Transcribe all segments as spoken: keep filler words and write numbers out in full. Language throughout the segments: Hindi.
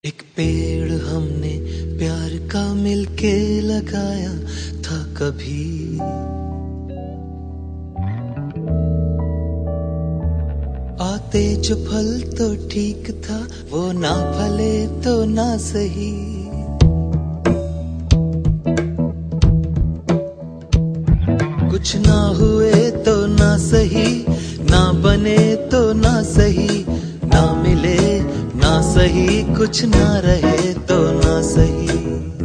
एक पेड़ हमने प्यार का मिलके लगाया था कभी, आते जो फल तो ठीक था, वो ना फले तो ना सही। कुछ ना हुए तो ना सही, ना बने तो ना सही, ना मिले ना सही, कुछ ना रहे तो ना सही।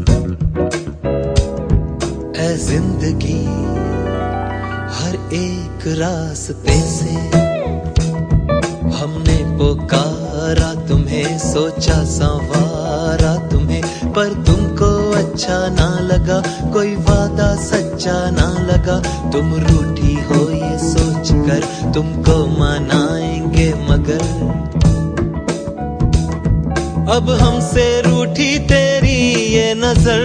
ऐ जिंदगी हर एक रास्ते से हमने पुकारा तुम्हें, सोचा संवारा तुम्हें, पर तुमको अच्छा ना लगा, कोई वादा सच्चा ना लगा। तुम रूठी हो ये सोच कर तुमको मनाएंगे, मगर अब हमसे रूठी तेरी ये नजर।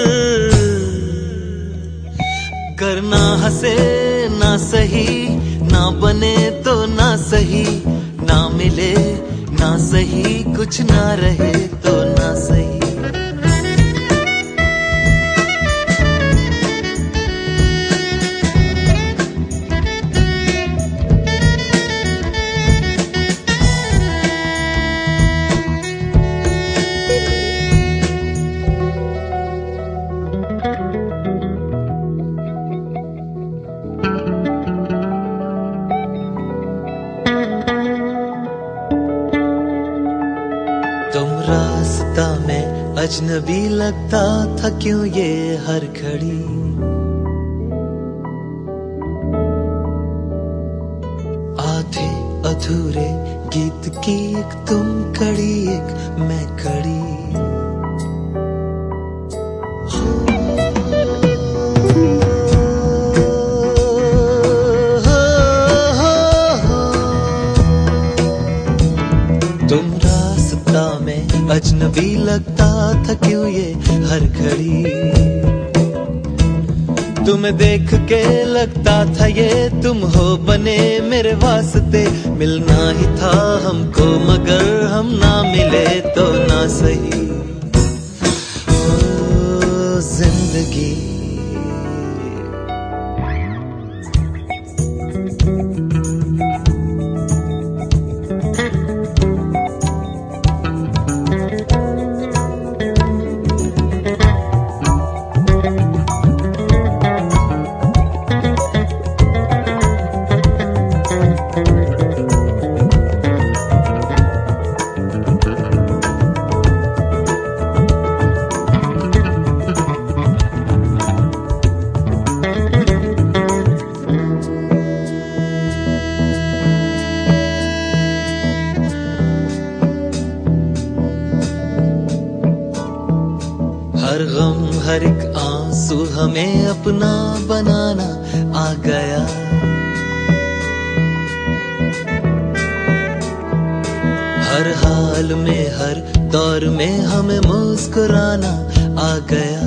करना हंसे ना सही, ना बने तो ना सही, ना मिले ना सही, कुछ ना रहे तो ना सही। तुम रास्ता में अजनबी लगता था, क्यों ये हर घड़ी आधे अधूरे गीत की एक तुम कड़ी, एक मैं कड़ी। तुम रास्ता में अजनबी लगता था, क्यों ये हर घड़ी तुम्हें देख के लगता था ये तुम हो बने मेरे वास्ते। मिलना ही था हमको मगर हम ना मिले तो ना सही। ओ जिंदगी हर गम हर एक आंसू हमें अपना बनाना आ गया। हर हाल में हर दौर में हमें मुस्कुराना आ गया।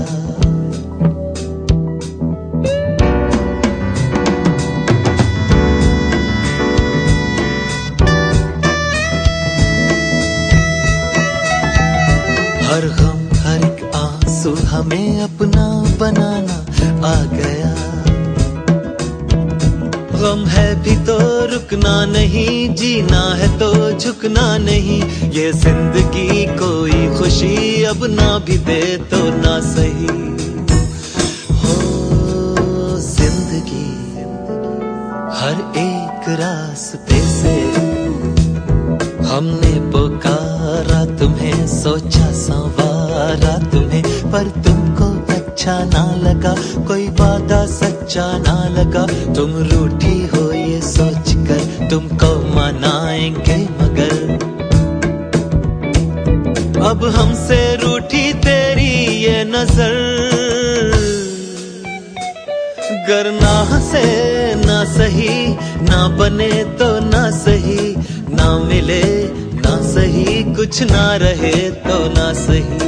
हर गम हर एक आंसू हमें अपना बनाना आ गया। गम है भी तो रुकना नहीं, जीना है तो झुकना नहीं। ये जिंदगी कोई खुशी अब ना भी दे तो ना सही। हो जिंदगी हर एक रास्ते से हमने पुकारा तुम्हें, सोचा संवारा तुम्हें, पर तुमको अच्छा ना लगा, कोई वादा सच्चा ना लगा। तुम रूठी हो ये सोच कर तुमको मनाएंगे, मगर अब हमसे रूठी तेरी ये नजर। करना हंसे ना सही, ना बने तो ना सही, ना मिले ना सही, कुछ ना रहे तो ना सही।